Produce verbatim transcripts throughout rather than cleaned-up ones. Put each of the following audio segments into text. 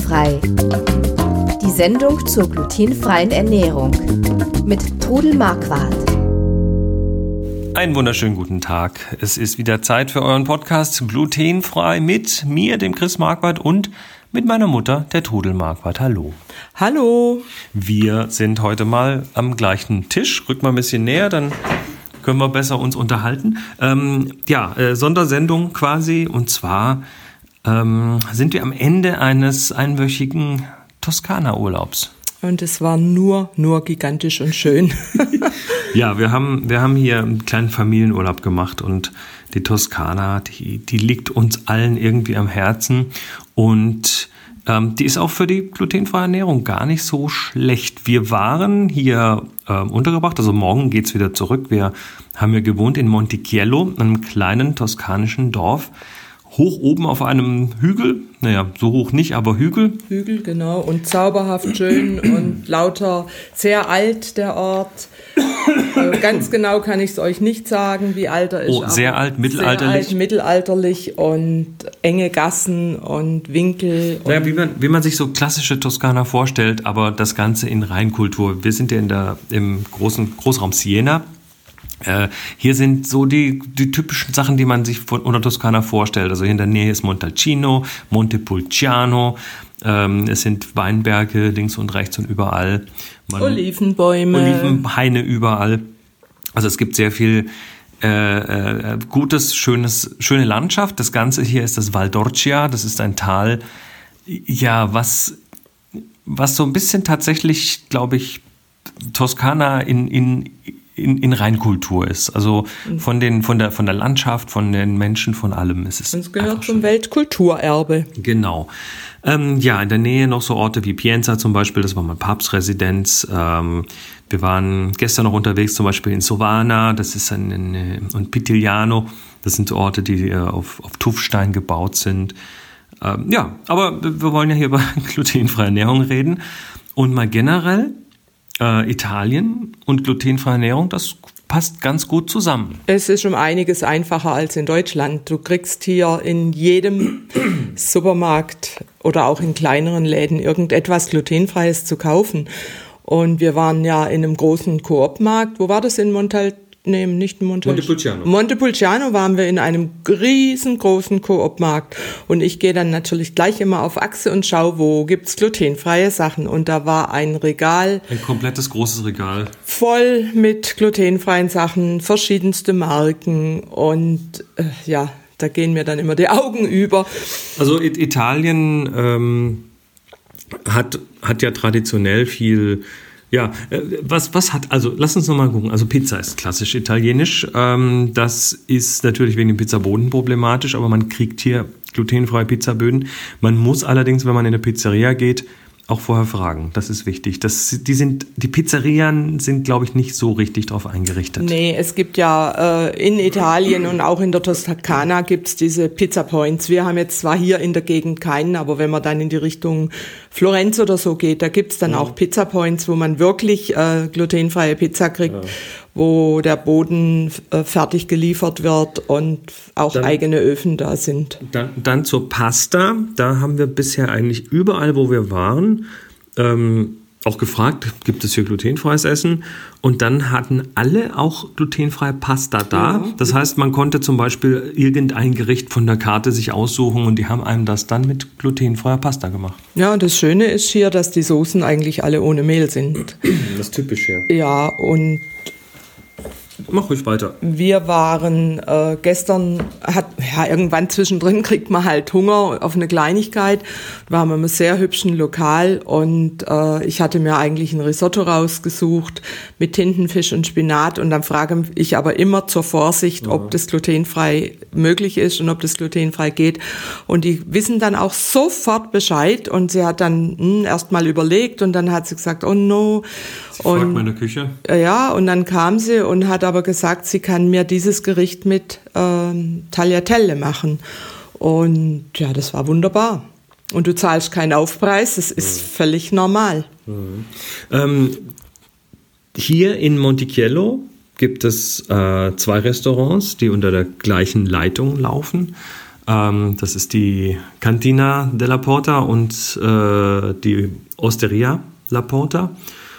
Glutenfrei. Die Sendung zur glutenfreien Ernährung mit Trudel Marquardt. Einen wunderschönen guten Tag. Es ist wieder Zeit für euren Podcast Glutenfrei mit mir, dem Chris Marquardt, und mit meiner Mutter, der Trudel Marquardt. Hallo. Hallo. Wir sind heute mal am gleichen Tisch. Rück mal ein bisschen näher, dann können wir besser uns unterhalten. Ähm, ja, äh, Sondersendung quasi. Und zwar ähm, sind wir am Ende eines einwöchigen Toskana-Urlaubs. Und es war nur, nur gigantisch und schön. Ja, wir haben, wir haben hier einen kleinen Familienurlaub gemacht und die Toskana, die, die liegt uns allen irgendwie am Herzen und ähm, die ist auch für die glutenfreie Ernährung gar nicht so schlecht. Wir waren hier ähm, untergebracht, also morgen geht's wieder zurück. Wir haben hier gewohnt in Montichiello, einem kleinen toskanischen Dorf. Hoch oben auf einem Hügel, naja, so hoch nicht, aber Hügel. Hügel, genau, und zauberhaft schön und lauter, sehr alt der Ort. äh, ganz genau kann ich es euch nicht sagen, wie alt er ist. Oh, sehr alt, mittelalterlich. Sehr alt, mittelalterlich und enge Gassen und Winkel. Und naja, wie man, wie man sich so klassische Toskana vorstellt, aber das Ganze in Reinkultur. Wir sind ja in der, im großen Großraum Siena. Äh, hier sind so die, die typischen Sachen, die man sich von unter Toskana vorstellt. Also hier in der Nähe ist Montalcino, Montepulciano. Ähm, es sind Weinberge links und rechts und überall. Man, Olivenbäume. Olivenhaine überall. Also es gibt sehr viel äh, äh, gutes, schönes, schöne Landschaft. Das Ganze hier ist das Val d'Orcia. Das ist ein Tal, ja, was, was so ein bisschen tatsächlich, glaube ich, Toskana in, in In, in Reinkultur ist. Also von, den, von, der, von der Landschaft, von den Menschen, von allem ist es. Es gehört zum Weltkulturerbe. Genau. Ähm, ja, in der Nähe noch so Orte wie Pienza zum Beispiel, das war mal Papstresidenz. Ähm, wir waren gestern noch unterwegs, zum Beispiel in Sovana, das ist ein, ein, und Pitigliano, das sind so Orte, die auf, auf Tuffstein gebaut sind. Ähm, ja, aber wir wollen ja hier über glutenfreie Ernährung reden. Und mal generell, Äh, Italien und glutenfreie Ernährung, das passt ganz gut zusammen. Es ist um einiges einfacher als in Deutschland. Du kriegst hier in jedem Supermarkt oder auch in kleineren Läden irgendetwas Glutenfreies zu kaufen. Und wir waren ja in einem großen Koop-Markt. Wo war das in Montal? Nee, nicht in Montal- Montepulciano. Montepulciano waren wir in einem riesengroßen Koop-Markt. Und ich gehe dann natürlich gleich immer auf Achse und schaue, wo gibt's glutenfreie Sachen. Und da war ein Regal. Ein komplettes großes Regal. Voll mit glutenfreien Sachen, verschiedenste Marken. Und äh, ja, da gehen mir dann immer die Augen über. Also Italien ähm, hat, hat ja traditionell viel. Ja, was, was hat, also lass uns nochmal gucken. Also Pizza ist klassisch italienisch. Ähm, das ist natürlich wegen dem Pizzaboden problematisch, aber man kriegt hier glutenfreie Pizzaböden. Man muss allerdings, wenn man in eine Pizzeria geht, auch vorher fragen. Das ist wichtig. Das, die, sind, die Pizzerien sind, glaube ich, nicht so richtig drauf eingerichtet. Nee, es gibt ja äh, in Italien und auch in der Toskana gibt's diese Pizza Points. Wir haben jetzt zwar hier in der Gegend keinen, aber wenn man dann in die Richtung Florenz oder so geht, da gibt's dann ja auch Pizza Points, wo man wirklich äh, glutenfreie Pizza kriegt, ja, wo der Boden äh, fertig geliefert wird und auch dann eigene Öfen da sind. Dann, dann zur Pasta. Da haben wir bisher eigentlich überall, wo wir waren, ähm, auch gefragt, gibt es hier glutenfreies Essen? Und dann hatten alle auch glutenfreie Pasta da. Ja. Das heißt, man konnte zum Beispiel irgendein Gericht von der Karte sich aussuchen und die haben einem das dann mit glutenfreier Pasta gemacht. Ja, und das Schöne ist hier, dass die Soßen eigentlich alle ohne Mehl sind. Das ist typisch, ja. Ja, und mach ruhig weiter. Wir waren äh, gestern, hat, ja, irgendwann zwischendrin kriegt man halt Hunger auf eine Kleinigkeit. Wir waren in einem sehr hübschen Lokal und äh, ich hatte mir eigentlich ein Risotto rausgesucht mit Tintenfisch und Spinat und dann frage ich aber immer zur Vorsicht, ja, ob das glutenfrei möglich ist und ob das glutenfrei geht. Und die wissen dann auch sofort Bescheid und sie hat dann hm, erst mal überlegt und dann hat sie gesagt, oh no. Sie fragt mal in der Küche. Ja, und dann kam sie und hat aber gesagt, sie kann mir dieses Gericht mit ähm, Tagliatelle machen. Und ja, das war wunderbar. Und du zahlst keinen Aufpreis, das ist mhm. völlig normal. Mhm. Ähm, hier in Montichiello gibt es äh, zwei Restaurants, die unter der gleichen Leitung laufen. Ähm, das ist die Cantina della Porta und äh, die Osteria La Porta.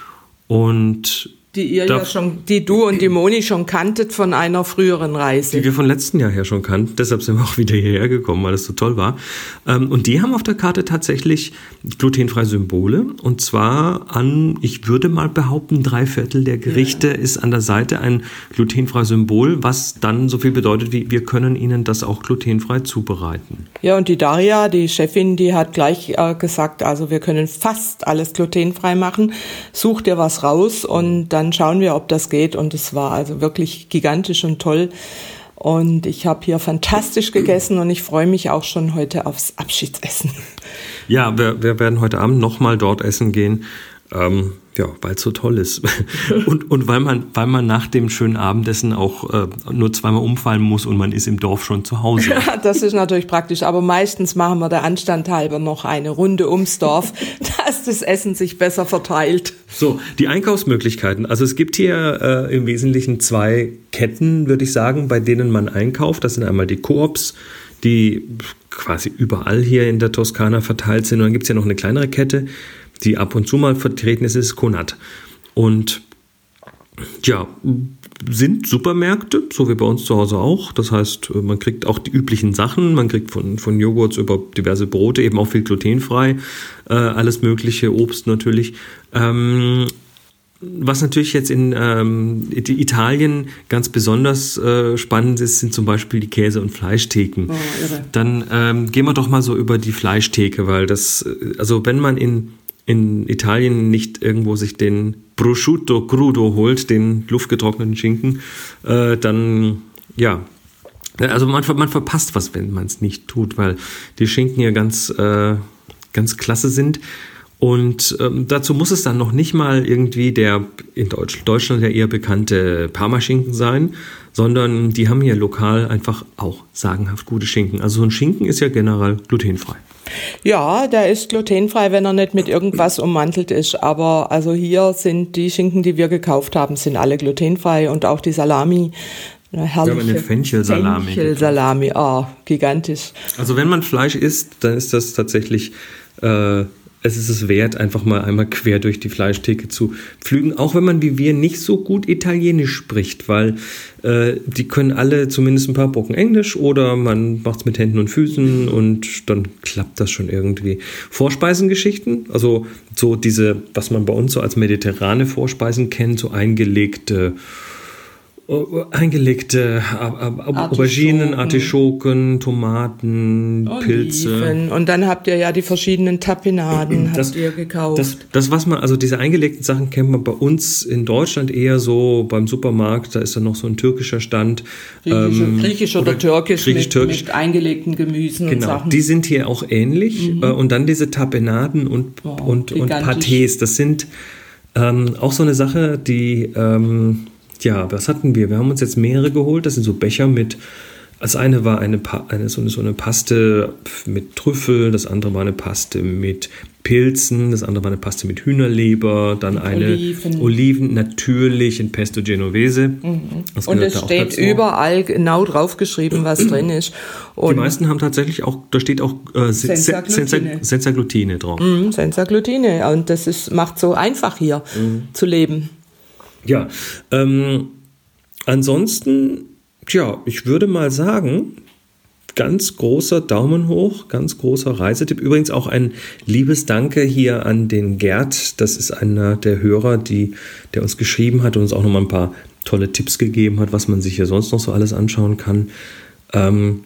Und Die ihr ja schon, die du und die Moni schon kanntet von einer früheren Reise. Die wir von letzten Jahr her schon kannten, deshalb sind wir auch wieder hierher gekommen, weil es so toll war. Und die haben auf der Karte tatsächlich glutenfreie Symbole, und zwar an, ich würde mal behaupten, drei Viertel der Gerichte ja. ist an der Seite ein glutenfreies Symbol, was dann so viel bedeutet wie, wir können Ihnen das auch glutenfrei zubereiten. Ja, und die Daria, die Chefin, die hat gleich äh, gesagt, also wir können fast alles glutenfrei machen, such dir was raus und dann schauen wir, ob das geht. Und es war also wirklich gigantisch und toll. Und ich habe hier fantastisch gegessen und ich freue mich auch schon heute aufs Abschiedsessen. Ja, wir, wir werden heute Abend nochmal dort essen gehen. Ähm, ja, weil es so toll ist. und und weil man weil man nach dem schönen Abendessen auch äh, nur zweimal umfallen muss und man ist im Dorf schon zu Hause. Ja, das ist natürlich praktisch. Aber meistens machen wir der Anstand halber noch eine Runde ums Dorf, dass das Essen sich besser verteilt. So, die Einkaufsmöglichkeiten. Also es gibt hier äh, im Wesentlichen zwei Ketten, würde ich sagen, bei denen man einkauft. Das sind einmal die Coops, die quasi überall hier in der Toskana verteilt sind. Und dann gibt es ja noch eine kleinere Kette, die ab und zu mal vertreten ist, ist Conad. Und ja, sind Supermärkte, so wie bei uns zu Hause auch. Das heißt, man kriegt auch die üblichen Sachen. Man kriegt von, von Joghurts über diverse Brote, eben auch viel glutenfrei, äh, alles mögliche, Obst natürlich. Ähm, was natürlich jetzt in ähm, Italien ganz besonders äh, spannend ist, sind zum Beispiel die Käse- und Fleischtheken. Oh, irre. Dann ähm, gehen wir doch mal so über die Fleischtheke, weil das, also wenn man in in Italien nicht irgendwo sich den Prosciutto crudo holt, den luftgetrockneten Schinken, äh, dann, ja, also man, man verpasst was, wenn man es nicht tut, weil die Schinken ja ganz, äh, ganz klasse sind. Und ähm, dazu muss es dann noch nicht mal irgendwie der in Deutsch, Deutschland ja eher bekannte Parmaschinken sein, sondern die haben hier lokal einfach auch sagenhaft gute Schinken. Also so ein Schinken ist ja generell glutenfrei. Ja, der ist glutenfrei, wenn er nicht mit irgendwas ummantelt ist. Aber also hier sind die Schinken, die wir gekauft haben, sind alle glutenfrei und auch die Salami. Eine herrliche wir haben eine Fenchelsalami. Fenchelsalami, ah, oh, gigantisch. Also wenn man Fleisch isst, dann ist das tatsächlich, äh, es ist es wert, einfach mal einmal quer durch die Fleischtheke zu pflügen. Auch wenn man wie wir nicht so gut Italienisch spricht, weil äh, die können alle zumindest ein paar Brocken Englisch oder man macht es mit Händen und Füßen und dann klappt das schon irgendwie. Vorspeisengeschichten, also so diese, was man bei uns so als mediterrane Vorspeisen kennt, so eingelegte Eingelegte Auberginen, Artischoken, Tomaten, Oliven. Pilze. Und dann habt ihr ja die verschiedenen Tapenaden, das, habt ihr gekauft. Das, das, was man, also diese eingelegten Sachen kennt man bei uns in Deutschland eher so beim Supermarkt, da ist dann noch so ein türkischer Stand. Griechisch, ähm, Griechisch oder, oder Türkisch, Griechisch, mit, Türkisch. mit eingelegten Gemüsen genau, und Sachen. Die sind hier auch ähnlich. Mhm. Und dann diese Tapenaden und, wow, und, und Pâtés, das sind ähm, auch so eine Sache, die... Ähm, Ja, was hatten wir? Wir haben uns jetzt mehrere geholt. Das sind so Becher mit, das eine war eine, eine, so, eine, so eine Paste mit Trüffel, das andere war eine Paste mit Pilzen, das andere war eine Paste mit Hühnerleber, dann mit eine Oliven. Oliven, natürlich in Pesto Genovese. Mhm. Und es steht dazu. Überall genau draufgeschrieben, was drin ist. Und die meisten haben tatsächlich auch, da steht auch äh, Senza Glutine. Senza Glutine drauf. Mhm, Senza Glutine. Und das ist, macht so einfach hier mhm. zu leben. Ja, ähm, ansonsten, tja, ich würde mal sagen, ganz großer Daumen hoch, ganz großer Reisetipp. Übrigens auch ein liebes Danke hier an den Gerd. Das ist einer der Hörer, die, der uns geschrieben hat und uns auch noch mal ein paar tolle Tipps gegeben hat, was man sich hier sonst noch so alles anschauen kann. Ähm,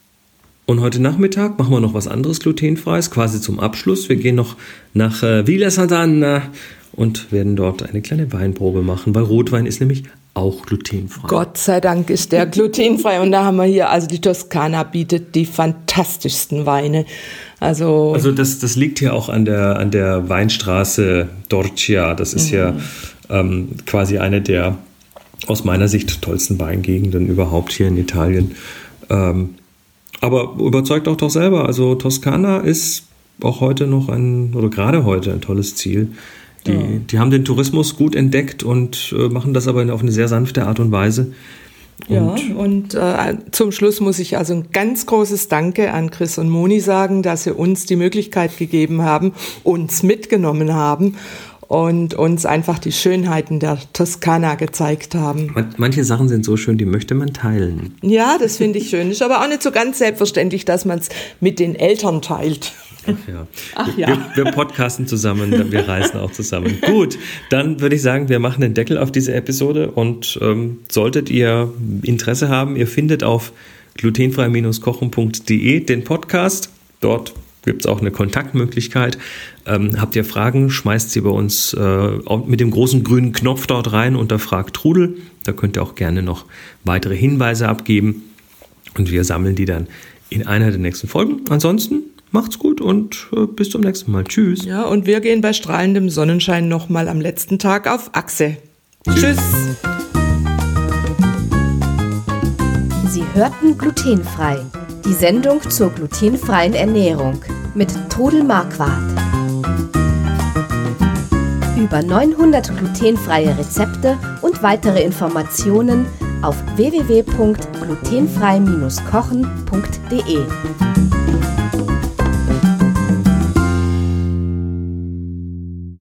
und heute Nachmittag machen wir noch was anderes glutenfreies, quasi zum Abschluss. Wir gehen noch nach äh, Villa Sant'Anna und werden dort eine kleine Weinprobe machen, weil Rotwein ist nämlich auch glutenfrei. Gott sei Dank ist der glutenfrei und da haben wir hier, also die Toskana bietet die fantastischsten Weine. Also, also das, das liegt hier auch an der, an der Weinstraße Dorcia. Das ist mhm. ja ähm, quasi eine der aus meiner Sicht tollsten Weingegenden überhaupt hier in Italien. Ähm, aber überzeugt auch doch selber. Also Toskana ist auch heute noch ein, oder gerade heute ein tolles Ziel. Die, ja. die haben den Tourismus gut entdeckt und äh, machen das aber auf eine sehr sanfte Art und Weise. Ja, und äh, zum Schluss muss ich also ein ganz großes Danke an Chris und Moni sagen, dass sie uns die Möglichkeit gegeben haben, uns mitgenommen haben und uns einfach die Schönheiten der Toskana gezeigt haben. Manche Sachen sind so schön, die möchte man teilen. Ja, das finde ich schön. Ist aber auch nicht so ganz selbstverständlich, dass man es mit den Eltern teilt. Ach ja. Ach ja. Wir, wir podcasten zusammen, wir reisen auch zusammen. Gut, dann würde ich sagen, wir machen den Deckel auf diese Episode und ähm, solltet ihr Interesse haben, ihr findet auf glutenfrei kochen punkt de den Podcast. Dort gibt es auch eine Kontaktmöglichkeit. Ähm, habt ihr Fragen, schmeißt sie bei uns äh, mit dem großen grünen Knopf dort rein unter Frag Trudel. Da könnt ihr auch gerne noch weitere Hinweise abgeben und wir sammeln die dann in einer der nächsten Folgen. Ansonsten macht's gut und äh, bis zum nächsten Mal. Tschüss. Ja, und wir gehen bei strahlendem Sonnenschein nochmal am letzten Tag auf Achse. Tschüss. Sie hörten Glutenfrei, die Sendung zur glutenfreien Ernährung mit Trudel Marquardt. Über neunhundert glutenfreie Rezepte und weitere Informationen auf w w w punkt glutenfrei kochen punkt de.